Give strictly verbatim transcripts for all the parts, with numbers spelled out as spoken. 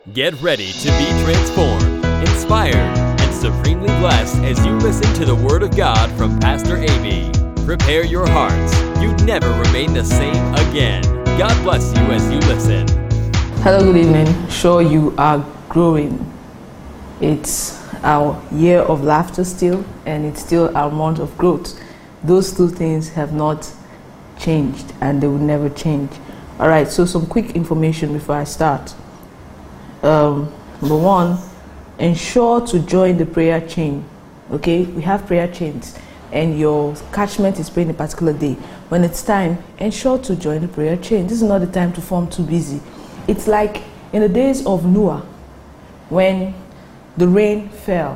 Get ready to be transformed, inspired, and supremely blessed as you listen to the Word of God from Pastor A B. Prepare your hearts. You'd never remain the same again. God bless you as you listen. Hello, good evening. Sure, you are growing. It's our year of laughter still, and it's still our month of growth. Those two things have not changed, and they will never change. All right, so some quick information before I start. Um, number one, ensure to join the prayer chain. Okay, we have prayer chains, and your catchment is praying a particular day. When it's time, ensure to join the prayer chain. This is not the time to form too busy. It's like in the days of Noah, when the rain fell,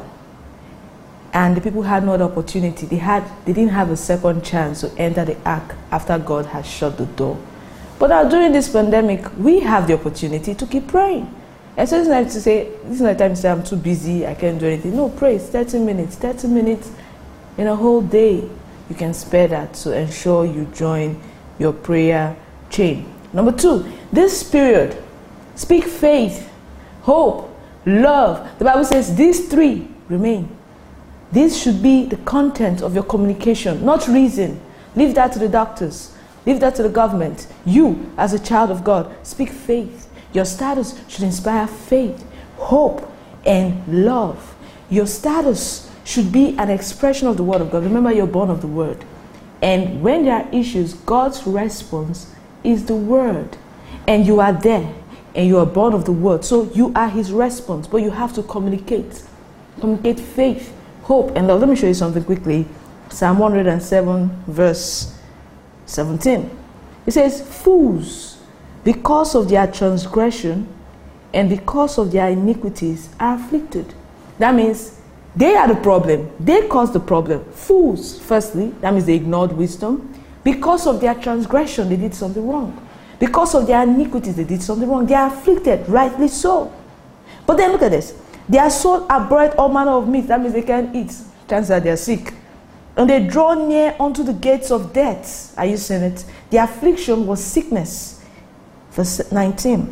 and the people had no other opportunity. They had, they didn't have a second chance to enter the ark after God had shut the door. But now during this pandemic, we have the opportunity to keep praying. And so it's not to say, this is not the time to say I'm too busy, I can't do anything. No, pray. It's thirty minutes. thirty minutes in a whole day. You can spare that to ensure you join your prayer chain. Number two, this period, speak faith, hope, love. The Bible says these three remain. This should be the content of your communication, not reason. Leave that to the doctors. Leave that to the government. You, as a child of God, speak faith. Your status should inspire faith, hope, and love. Your status should be an expression of the Word of God. Remember, you're born of the Word. And when there are issues, God's response is the Word. And you are there, and you are born of the Word. So you are His response, but you have to communicate. Communicate faith, hope, and love. Let me show you something quickly. Psalm one hundred seven, verse seventeen. It says, fools, because of their transgression and because of their iniquities, are afflicted. That means they are the problem. They caused the problem. Fools, firstly, that means they ignored wisdom. Because of their transgression, they did something wrong. Because of their iniquities, they did something wrong. They are afflicted, rightly so. But then look at this. Their soul abhorreth all manner of meat. That means they can't eat. Chances are they are sick. And they draw near unto the gates of death. Are you seeing it? Their affliction was sickness. Verse nineteen.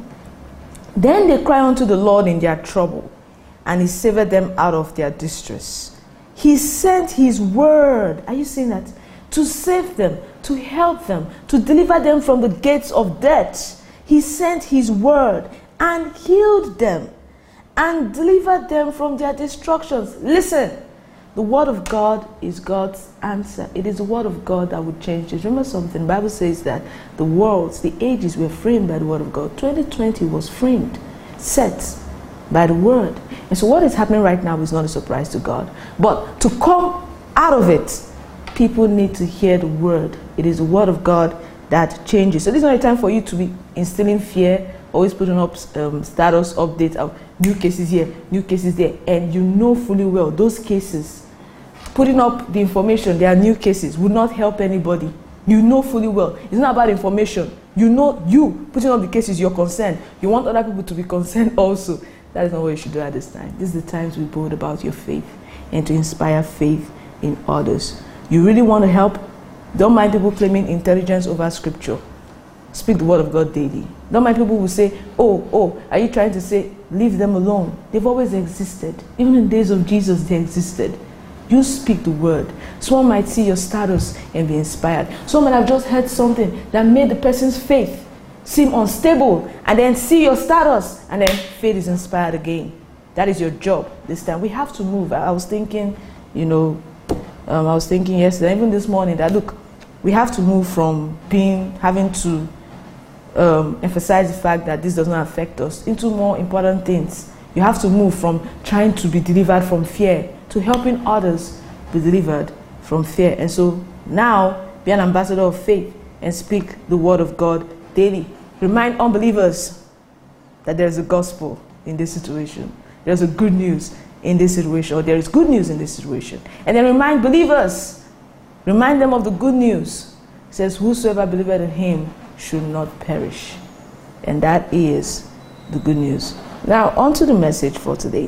Then they cry unto the Lord in their trouble, and He saved them out of their distress. He sent His word. Are you seeing that? To save them, to help them, to deliver them from the gates of death. He sent His word and healed them and delivered them from their destructions. Listen. The word of God is God's answer. It is the word of God that would change it. Remember something, the Bible says that the worlds, the ages were framed by the word of God. twenty twenty was framed, set by the word. And so what is happening right now is not a surprise to God. But to come out of it, people need to hear the word. It is the word of God that changes. So this is not a time for you to be instilling fear, always putting up um, status updates of new cases here, new cases there. And you know fully well those cases, putting up the information, there are new cases, would not help anybody. You know fully well. It's not about information. You know you putting up the cases, you're concerned. You want other people to be concerned also. That is not what you should do at this time. This is the time to be bold about your faith and to inspire faith in others. You really want to help? Don't mind people claiming intelligence over scripture. Speak the word of God daily. Don't mind people who say, oh, oh, are you trying to say, leave them alone? They've always existed. Even in the days of Jesus, they existed. You speak the word. Someone might see your status and be inspired. Someone might have just heard something that made the person's faith seem unstable, and then see your status, and then faith is inspired again. That is your job this time. We have to move. I was thinking, you know, um, I was thinking yesterday, even this morning, that look, we have to move from being, having to um, emphasize the fact that this does not affect us into more important things. You have to move from trying to be delivered from fear to helping others be delivered from fear. And so now, be an ambassador of faith and speak the word of God daily. Remind unbelievers that there is a gospel in this situation. There's a good news in this situation, or there is good news in this situation. And then remind believers, remind them of the good news. It says, whosoever believeth in Him should not perish. And that is the good news. Now, on to the message for today.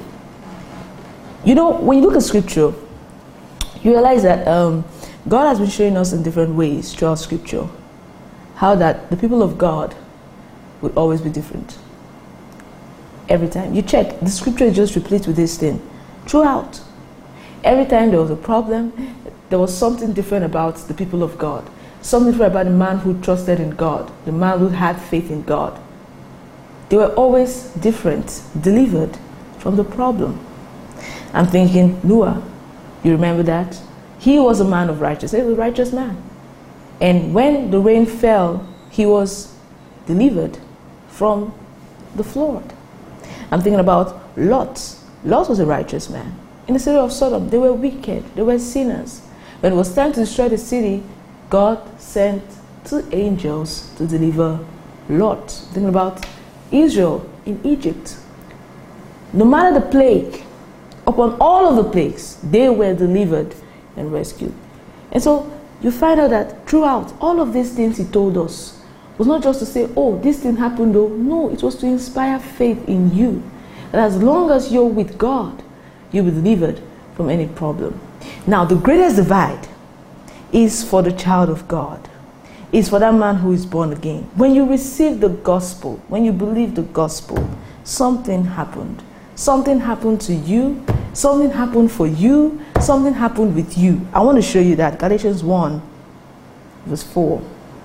You know, when you look at scripture, you realize that um, God has been showing us in different ways throughout scripture how that the people of God would always be different. Every time. You check, the scripture is just replete with this thing. Throughout. Every time there was a problem, there was something different about the people of God. Something different about the man who trusted in God, the man who had faith in God. They were always different, delivered from the problem. I'm thinking, Noah, you remember that? He was a man of righteousness, he was a righteous man. And when the rain fell, he was delivered from the flood. I'm thinking about Lot. Lot was a righteous man. In the city of Sodom, they were wicked, they were sinners. When it was time to destroy the city, God sent two angels to deliver Lot. Thinking about Israel in Egypt. No matter the plague, upon all of the plagues, they were delivered and rescued. And so you find out that throughout all of these things he told us was not just to say, oh, this thing happened though. No, it was to inspire faith in you. That as long as you're with God, you'll be delivered from any problem. Now, the greatest divide is for the child of God. Is for that man who is born again. When you receive the gospel, when you believe the gospel, something happened. Something happened to you. Something happened for you. Something happened with you. I want to show you that. Galatians one, verse four.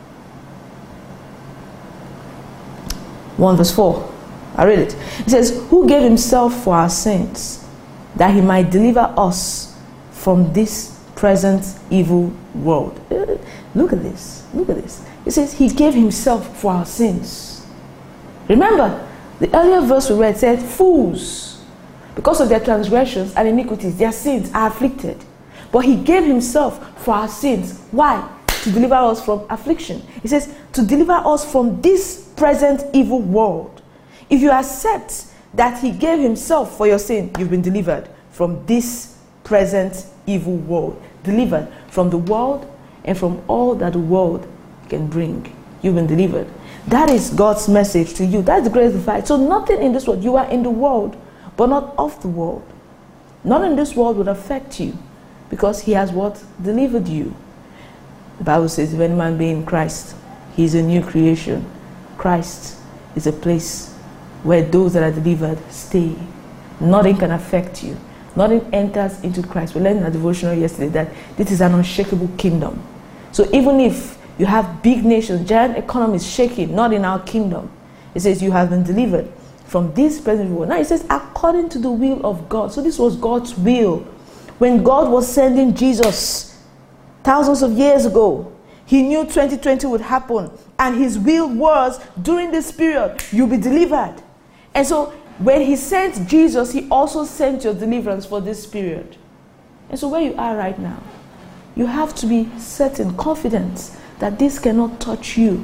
one verse four. I read it. It says, who gave himself for our sins, that he might deliver us from this present evil world. Look at this. Look at this. It says he gave himself for our sins. Remember, the earlier verse we read said, fools, because of their transgressions and iniquities, their sins are afflicted. But he gave himself for our sins. Why? To deliver us from affliction. He says, to deliver us from this present evil world. If you accept that he gave himself for your sin, you've been delivered from this present evil world. Delivered from the world and from all that the world can bring. You've been delivered. That is God's message to you. That's the greatest divide. So nothing in this world, you are in the world, but not of the world. None in this world would affect you, because he has what? Delivered you. The Bible says, if any man be in Christ, he is a new creation. Christ is a place where those that are delivered stay. Nothing can affect you. Nothing enters into Christ. We learned in our devotional yesterday that this is an unshakable kingdom. So even if you have big nations, giant economies shaking, not in our kingdom, it says you have been delivered from this present world. Now it says according to the will of God. So this was God's will. When God was sending Jesus thousands of years ago, he knew twenty twenty would happen. And his will was, during this period, you'll be delivered. And so when he sent Jesus, he also sent your deliverance for this period. And so where you are right now, you have to be certain, confident that this cannot touch you.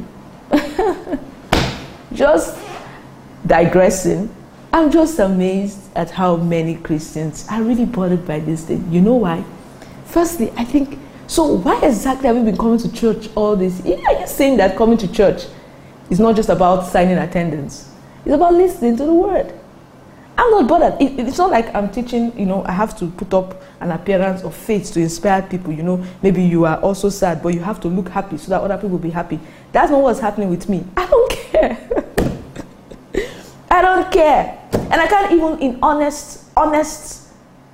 Just digressing, I'm just amazed at how many Christians are really bothered by this thing. You know why? Firstly, I think, so why exactly have we been coming to church all this? Are you saying that coming to church is not just about signing attendance? It's about listening to the word. I'm not bothered. It, it's not like I'm teaching, you know, I have to put up an appearance of faith to inspire people, you know. Maybe you are also sad, but you have to look happy so that other people will be happy. That's not what's happening with me. I don't care. I don't care. And I can't even in honest, honest,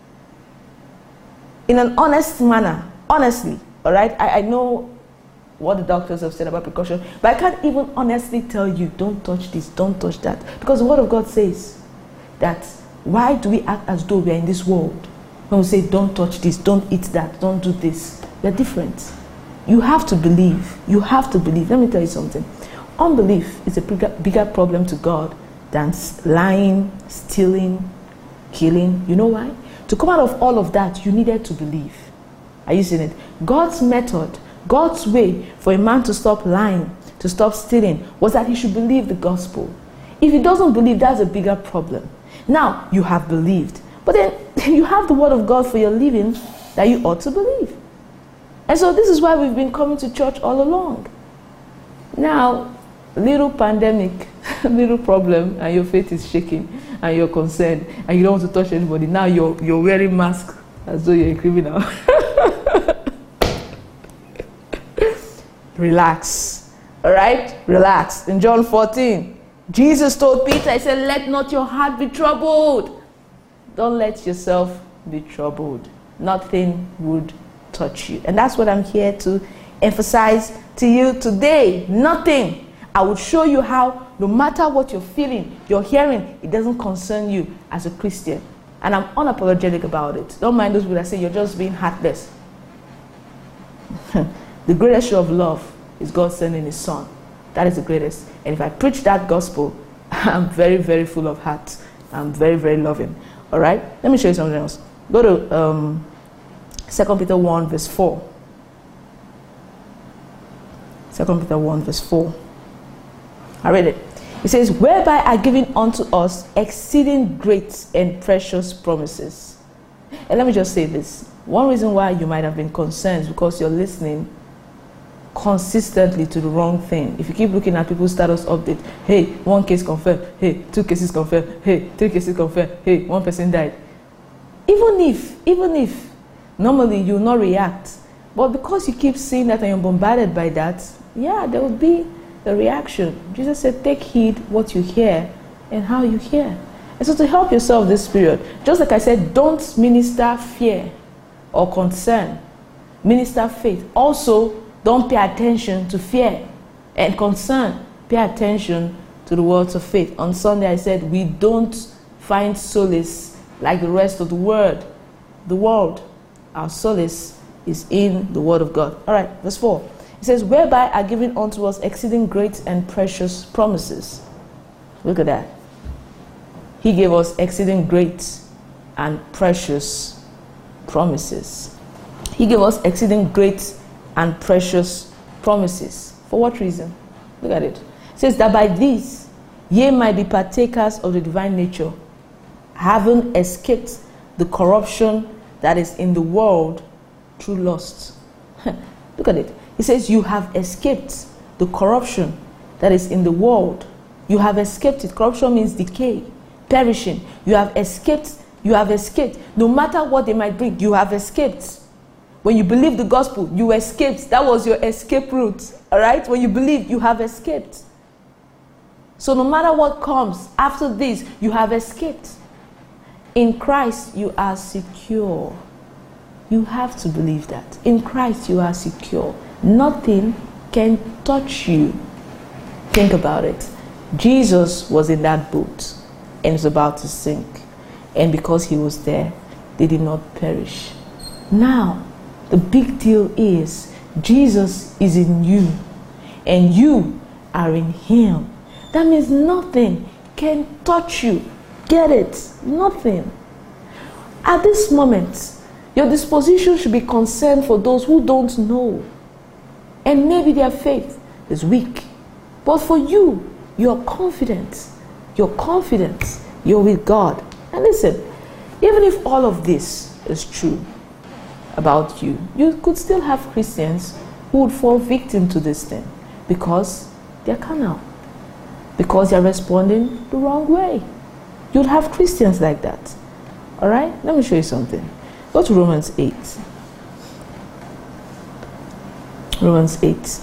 in an honest manner, honestly, all right? I, I know what the doctors have said about precaution, but I can't even honestly tell you, don't touch this, don't touch that. Because the word of God says that why do we act as though we are in this world? When we say, don't touch this, don't eat that, don't do this. We're different. You have to believe. You have to believe. Let me tell you something. Unbelief is a bigger, bigger problem to God than lying, stealing, killing. You know why? To come out of all of that, you needed to believe. Are you seeing it? God's method, God's way for a man to stop lying, to stop stealing, was that he should believe the gospel. If he doesn't believe, that's a bigger problem. Now, you have believed. But then you have the word of God for your living that you ought to believe. And so this is why we've been coming to church all along. Now, little pandemic, little problem, and your faith is shaking, and you're concerned, and you don't want to touch anybody. Now you're, you're wearing masks as though you're a criminal. Relax. All right? Relax. In John fourteen, Jesus told Peter, he said, let not your heart be troubled. Don't let yourself be troubled. Nothing would touch you. And that's what I'm here to emphasize to you today. Nothing. I will show you how, no matter what you're feeling, you're hearing, it doesn't concern you as a Christian. And I'm unapologetic about it. Don't mind those people that say you're just being heartless. The greatest show of love is God sending his son. That is the greatest. And if I preach that gospel, I'm very, very full of heart. I'm very, very loving. All right? Let me show you something else. Go to um, Second Peter one, verse four. Second Peter one, verse four. I read it. It says, whereby are given unto us exceeding great and precious promises. And let me just say this. One reason why you might have been concerned is because you're listening consistently to the wrong thing. If you keep looking at people's status update, hey, one case confirmed, hey, two cases confirmed, hey, three cases confirmed, hey, one person died. Even if, even if, normally you will not react, but because you keep seeing that and you're bombarded by that, yeah, there will be the reaction. Jesus said, take heed what you hear and how you hear. And so to help yourself this period, just like I said, don't minister fear or concern. Minister faith. Also, don't pay attention to fear and concern. Pay attention to the words of faith. On Sunday I said, we don't find solace like the rest of the world. The world. Our solace is in the word of God. All right, verse four. It says, whereby are given unto us exceeding great and precious promises. Look at that. He gave us exceeding great and precious promises. He gave us exceeding great and precious promises. For what reason? Look at it. It says that by these ye might be partakers of the divine nature, having escaped the corruption that is in the world through lust. Look at it. He says you have escaped the corruption that is in the world. You have escaped it. Corruption means decay, perishing. You have escaped. You have escaped. No matter what they might bring, you have escaped. When you believe the gospel, you escaped. That was your escape route. All right? When you believe, you have escaped. So no matter what comes after this, you have escaped. In Christ, you are secure. You have to believe that. In Christ, you are secure. Nothing can touch you. Think about it. Jesus was in that boat and was about to sink. And because he was there, they did not perish. Now, the big deal is Jesus is in you and you are in him. That means nothing can touch you. Get it? Nothing. At this moment, your disposition should be concerned for those who don't know. And maybe their faith is weak. But for you, you're confident. You're confident. You're with God. And listen, even if all of this is true about you, you could still have Christians who would fall victim to this thing because they're carnal, because they're responding the wrong way. You'd have Christians like that. All right? Let me show you something. Go to Romans eight. Romans eight.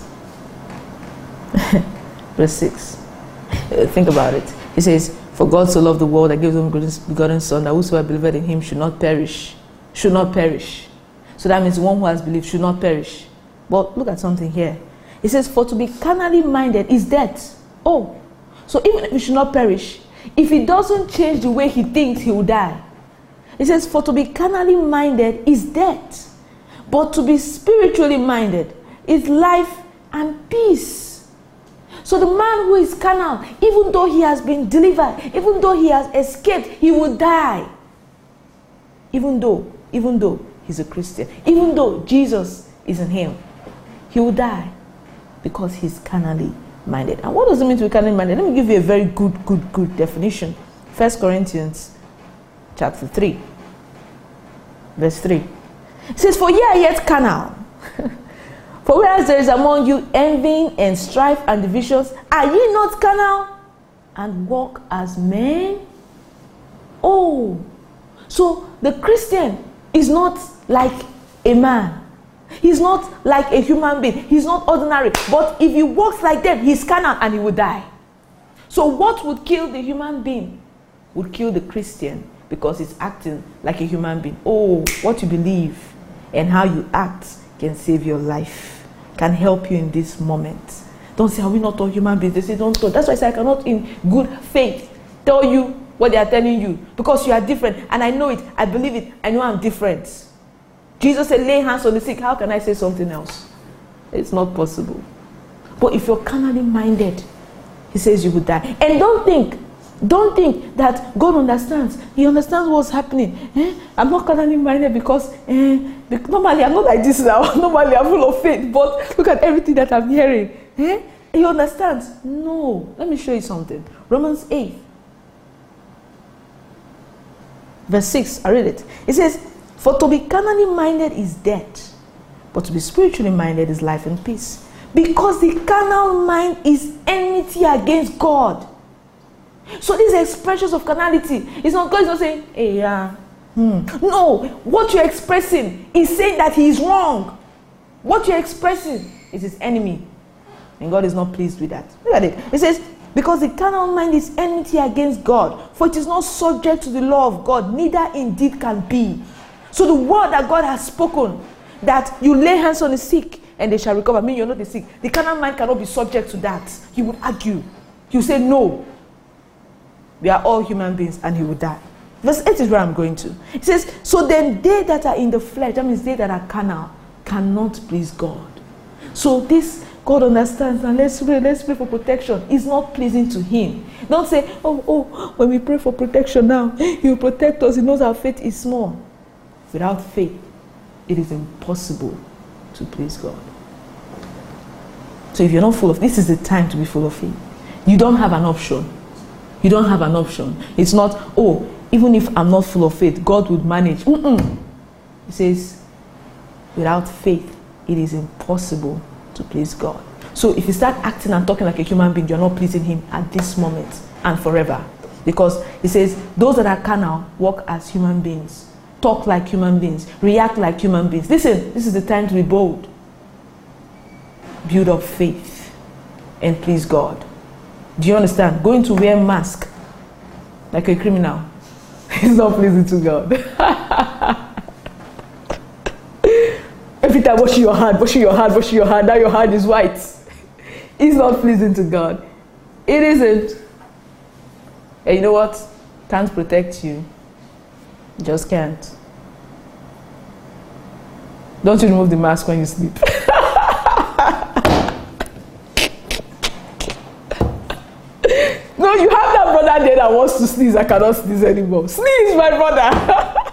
Verse six. Think about it. He says, for God so loved the world that gave him his begotten Son, that whosoever believeth in him should not perish. Should not perish. So that means one who has believed should not perish. But look at something here. It says, for to be carnally minded is death. Oh, so even if he should not perish, if he doesn't change the way he thinks, he will die. It says, for to be carnally minded is death. But to be spiritually minded is life and peace. So the man who is carnal, even though he has been delivered, even though he has escaped, he will die. Even though, even though he's a Christian, even though Jesus is in him, he will die because he's carnally minded. And what does it mean to be carnally minded? Let me give you a very good, good, good definition. First Corinthians chapter three, verse three. It says, for ye are yet carnal. For whereas there is among you envying and strife and divisions, are ye not carnal and walk as men? Oh, so the Christian is not like a man. He's not like a human being. He's not ordinary. But if he walks like them, he's carnal and he will die. So what would kill the human being would kill the Christian, because it's acting like a human being. Oh, what you believe and how you act can save your life, can help you in this moment. Don't say, are we not all human beings? They say, don't talk. That's why I say I cannot in good faith tell you what they are telling you, because you are different. And I know it. I believe it. I know I'm different. Jesus said, lay hands on the sick. How can I say something else? It's not possible. But if you're carnally minded, he says you will die. And don't think, don't think that God understands. He understands what's happening. Eh? I'm not carnally minded because, eh, because normally I'm not like this now. Normally I'm full of faith. But look at everything that I'm hearing. Eh? He understands. No. Let me show you something. Romans eight. Verse six. I read it. It says, for to be carnally minded is death, but to be spiritually minded is life and peace. Because the carnal mind is enmity against God. So these expressions of carnality, it's not God is not saying, hey, yeah. Hmm. No, what you're expressing is saying that he is wrong. What you're expressing is his enemy. And God is not pleased with that. Look at it. It says, because the carnal mind is enmity against God, for it is not subject to the law of God, neither indeed can be. So the word that God has spoken, that you lay hands on the sick and they shall recover, I mean you're not the sick. The carnal mind cannot be subject to that. He would argue. He would say no. We are all human beings, and he will die. Verse eight is where I'm going to. It says, so then they that are in the flesh, that means they that are carnal, cannot please God. So this, God understands, and let's pray, let's pray for protection. It's not pleasing to him. Don't say, oh, oh, when we pray for protection now, he will protect us. He knows our faith is small. Without faith, it is impossible to please God. So if you're not full of, this is the time to be full of faith. You don't have an option. You don't have an option. It's not, oh, even if I'm not full of faith, God would manage. Mm-mm. He says, without faith, it is impossible to please God. So if you start acting and talking like a human being, you're not pleasing him at this moment and forever. Because he says, those that are carnal walk as human beings, talk like human beings, react like human beings. Listen, this is the time to be bold. Build up faith and please God. Do you understand? Going to wear mask like a criminal is not pleasing to God. Every time washing your hand, washing your hand, washing your hand, now your hand is white. It's not pleasing to God. It isn't. And you know what? Can't protect you. Just can't. Don't you remove the mask when you sleep. No, you have that brother there that wants to sneeze. I cannot sneeze anymore. Sneeze, my brother.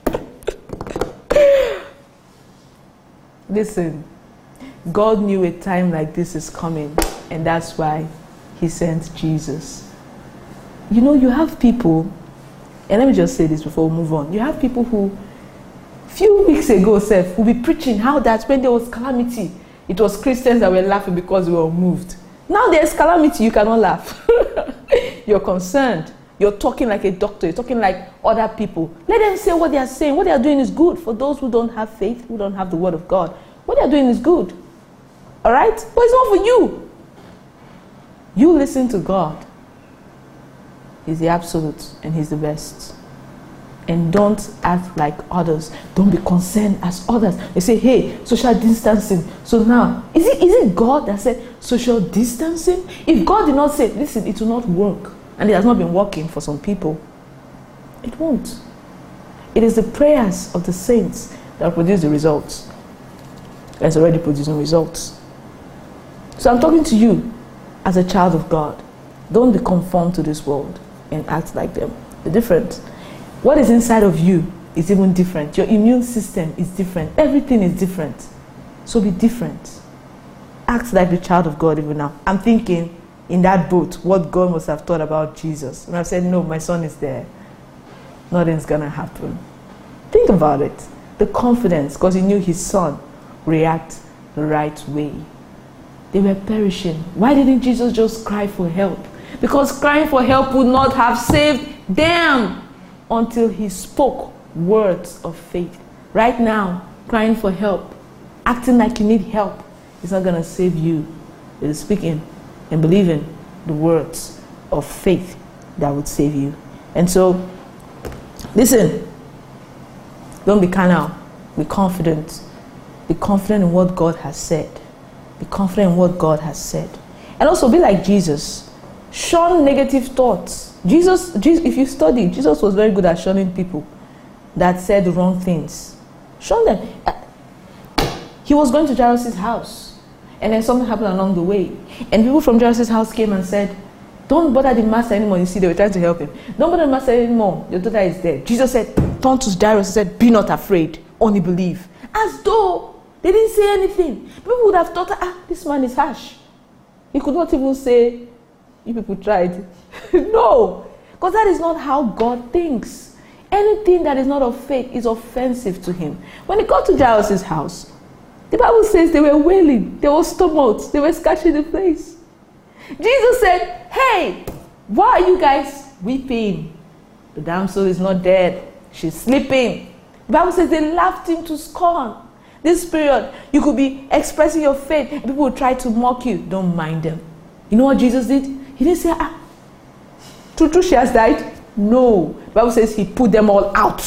Listen, God knew a time like this is coming, and that's why he sent Jesus. You know, you have people, and let me just say this before we move on. You have people who, few weeks ago, Seth, will be preaching how that when there was calamity, it was Christians that were laughing because we were moved. Now there's calamity, you cannot laugh. You're concerned. You're talking like a doctor. You're talking like other people. Let them say what they are saying. What they are doing is good. For those who don't have faith, who don't have the word of God, what they are doing is good. All right? But it's not for you. You listen to God. He's the absolute and he's the best. And don't act like others. Don't be concerned as others. They say, hey, social distancing. So now, is it, is it God that said social distancing? If God did not say, listen, it will not work. And it has not been working for some people. It won't. It is the prayers of the saints that produce the results. It's already producing results. So I'm talking to you as a child of God. Don't be conformed to this world and act like them. They're different. What is inside of you is even different. Your immune system is different. Everything is different. So be different. Act like the child of God even now. I'm thinking in that boat what God must have thought about Jesus. And I've said, no, my son is there. Nothing's going to happen. Think about it. The confidence, because he knew his son would react the right way. They were perishing. Why didn't Jesus just cry for help? Because crying for help would not have saved them until he spoke words of faith. Right now, crying for help, acting like you need help, is not going to save you. It is speaking and believing the words of faith that would save you. And so, listen, don't be carnal, be confident. Be confident in what God has said. Be confident in what God has said. And also be like Jesus. Shun negative thoughts. Jesus, Jesus, if you study, Jesus was very good at shunning people that said the wrong things. Shun them. He was going to Jairus' house, and then something happened along the way. And people from Jairus' house came and said, don't bother the master anymore. You see, they were trying to help him. Don't bother the master anymore. Your daughter is dead. Jesus said, turn to Jairus and said, be not afraid, only believe. As though they didn't say anything. People would have thought, ah, this man is harsh. He could not even say, you people tried. No, because that is not how God thinks. Anything that is not of faith is offensive to him. When he got to Jairus' house, the Bible says they were wailing, there was tumult, they were scattering the place. Jesus said, hey, why are you guys weeping? The damsel is not dead, she's sleeping. The Bible says they laughed him to scorn. This period, you could be expressing your faith, and people will try to mock you. Don't mind them. You know what Jesus did? He didn't say, ah, true, true, she has died. No. The Bible says he put them all out.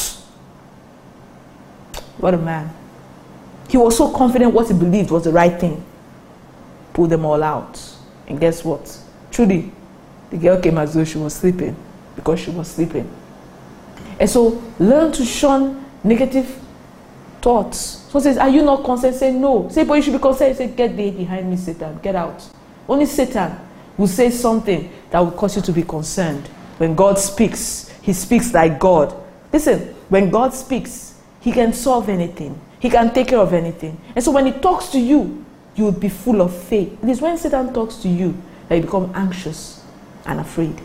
What a man. He was so confident what he believed was the right thing. Put them all out. And guess what? Truly, the girl came as though she was sleeping, because she was sleeping. And so, learn to shun negative thoughts. So it says, are you not concerned? Say no. Say, but you should be concerned. Say, get thee behind me, Satan. Get out. Only Satan will say something that will cause you to be concerned. When God speaks, he speaks like God. Listen, when God speaks, he can solve anything. He can take care of anything. And so when he talks to you, you will be full of faith. It is when Satan talks to you that you become anxious and afraid.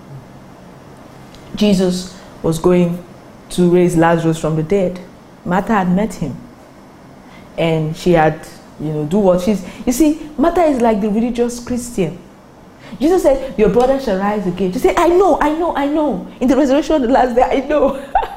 Jesus was going to raise Lazarus from the dead. Martha had met him. And she had, you know, do what she's... You see, Martha is like the religious Christian. Jesus said, your brother shall rise again. She said, I know, I know, I know. In the resurrection of the last day, I know.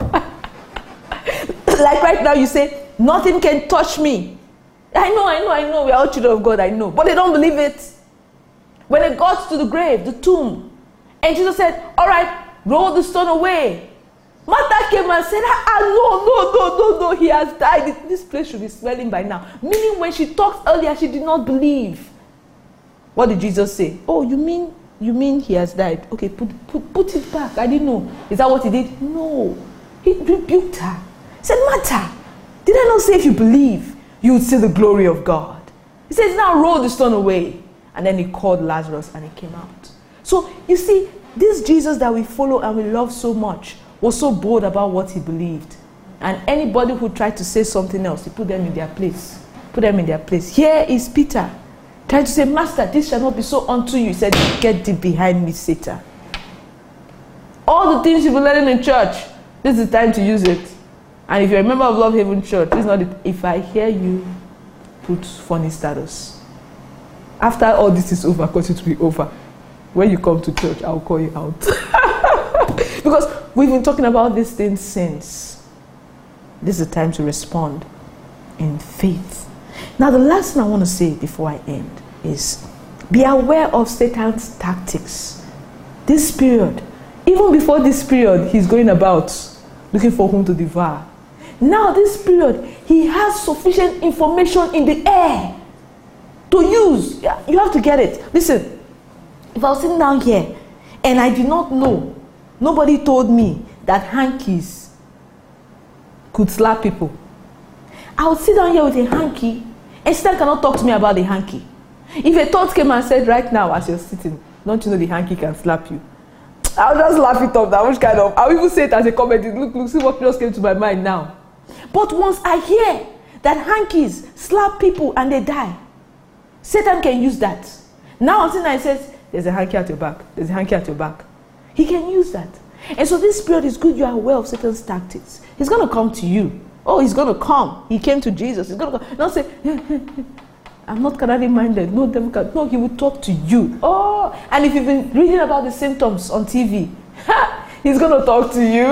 Like right now, you say, nothing can touch me. I know, I know, I know. We are all children of God, I know. But they don't believe it. When they got to the grave, the tomb, and Jesus said, all right, roll the stone away. Martha came and said, ah, no, no, no, no, no, he has died. This place should be smelling by now. Meaning when she talked earlier, she did not believe. What did Jesus say? Oh, you mean, you mean he has died? Okay, put, put, put it back. I didn't know. Is that what he did? No. He rebuked her. He said, Martha, did I not say if you believe, you would see the glory of God? He says, now roll the stone away. And then he called Lazarus and he came out. So, you see, this Jesus that we follow and we love so much was so bold about what he believed. And anybody who tried to say something else, he put them in their place. Put them in their place. Here is Peter, trying to say, Master, this shall not be so unto you. He said, get thee behind me, Satan. All the things you've been learning in church, this is the time to use it. And if you're a member of Love Haven Church, this is not it. If I hear you put funny status, after all this is over, because it will be over, when you come to church, I'll call you out. Because we've been talking about these things since. This is the time to respond in faith. Now, the last thing I want to say before I end is be aware of Satan's tactics. This period, even before this period, he's going about looking for whom to devour. Now, this period, he has sufficient information in the air to use. You have to get it. Listen, if I was sitting down here and I did not know, nobody told me that hankies could slap people, I would sit down here with a hanky and Satan cannot talk to me about the hanky. If a thought came and said, right now as you're sitting, don't you know the hanky can slap you? I'll just laugh it off. That which kind of, I'll even say it as a comment. Look, look, see what just came to my mind now. But once I hear that hankies slap people and they die, Satan can use that. Now I'm sitting there and says, there's a hanky at your back. There's a hanky at your back. He can use that. And so this period is good. You are aware of Satan's tactics. He's going to come to you. Oh, he's going to come. He came to Jesus. He's going to come. Not say, I'm not carnally minded. No, devil can. No, he will talk to you. Oh, and if you've been reading about the symptoms on T V, he's going to talk to you.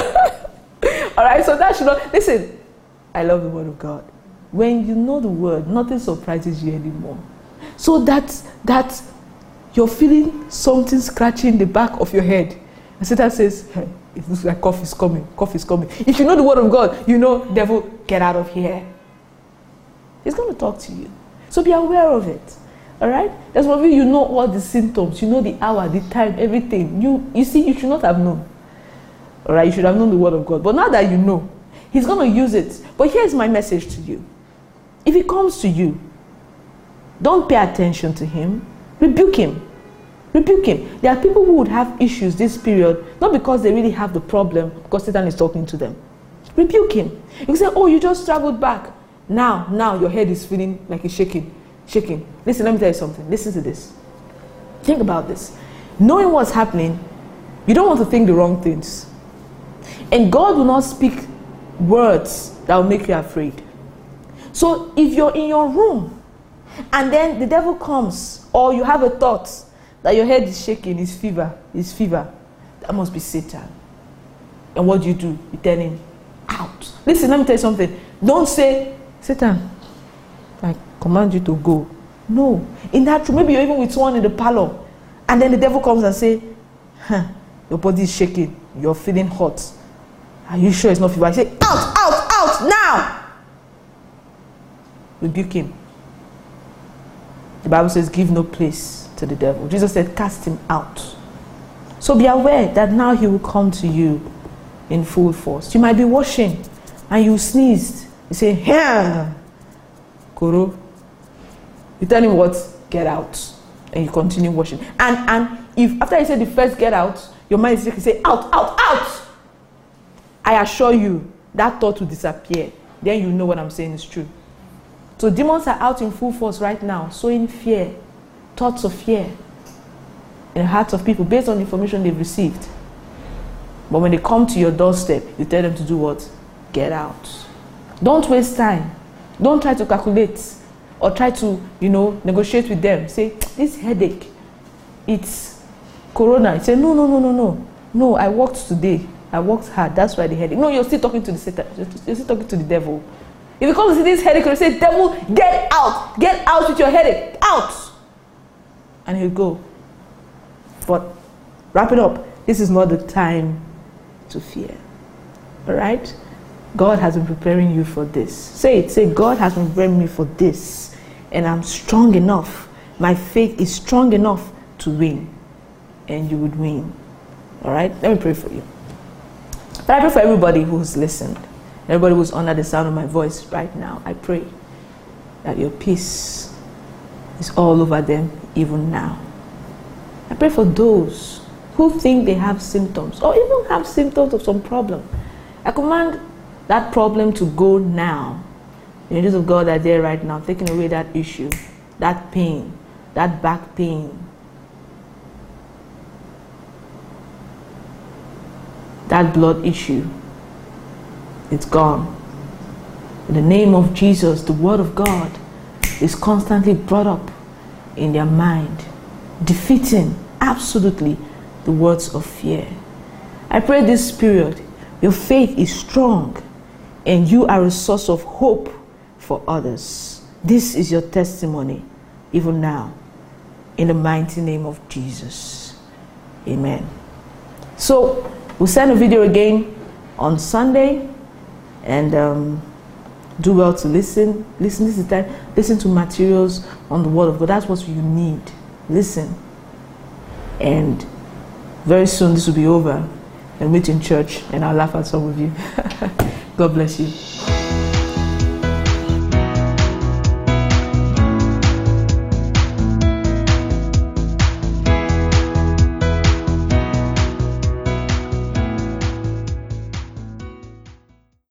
All right, so that should not. Listen, I love the word of God. When you know the word, nothing surprises you anymore. So that that you're feeling something scratching the back of your head. And Satan says, hey, it looks like cough is coming, cough is coming. If you know the word of God, you know, devil, get out of here. He's going to talk to you. So be aware of it. All right? There's one of you, you know all the symptoms. You know the hour, the time, everything. You, you see, you should not have known. All right? You should have known the word of God. But now that you know, he's going to use it. But here's my message to you. If he comes to you, don't pay attention to him. Rebuke him. Rebuke him. There are people who would have issues this period, not because they really have the problem, because Satan is talking to them. Rebuke him. You can say, oh, you just traveled back. Now, now your head is feeling like it's shaking. Shaking. Listen, let me tell you something. Listen to this. Think about this. Knowing what's happening, you don't want to think the wrong things. And God will not speak words that will make you afraid. So if you're in your room and then the devil comes, or you have a thought that your head is shaking, it's fever, it's fever, that must be Satan. And what do you do? You tell him out. Listen, let me tell you something. Don't say, Satan, I command you to go. No. In that room, maybe you're even with someone in the parlor, and then the devil comes and say, huh, your body is shaking, you're feeling hot. Are you sure it's not fever? I say, out, out, out, now! Rebuke him. The Bible says, give no place to the devil. Jesus said, cast him out. So be aware that now he will come to you in full force. You might be washing and you sneezed. You say, here, Koro. You tell him what? Get out. And you continue washing. And and if after you say the first get out, your mind is like, you say, out, out, out. I assure you, that thought will disappear. Then you know what I'm saying is true. So demons are out in full force right now, sowing fear, thoughts of fear in the hearts of people based on the information they've received. But when they come to your doorstep, you tell them to do what? Get out. Don't waste time. Don't try to calculate or try to, you know, negotiate with them. Say, this headache, it's corona. Say, no, no, no, no, no. No, I worked today. I worked hard. That's why the headache. No, you're still talking to the Satan. You're still talking to the devil. If you come to see this headache, you say, devil, get out. Get out with your headache. Out. And he'll go. But wrap it up. This is not the time to fear. All right? God has been preparing you for this. Say it. Say, God has been preparing me for this. And I'm strong enough. My faith is strong enough to win. And you would win. All right? Let me pray for you. But I pray for everybody who's listened. Everybody who's under the sound of my voice right now. I pray that your peace is all over them even now. I pray for those who think they have symptoms or even have symptoms of some problem. I command that problem to go now. The angels of God are there right now, taking away that issue, that pain, that back pain, that blood issue. It's gone. In the name of Jesus, the word of God is constantly brought up in their mind, defeating absolutely the words of fear. I pray this period, your faith is strong and you are a source of hope for others. This is your testimony, even now, in the mighty name of Jesus. Amen. So, we'll send a video again on Sunday. And um, do well to listen. Listen, this is time. Listen to materials on the Word of God. That's what you need. Listen. And very soon this will be over. And meet in church, and I'll laugh at some of you. God bless you.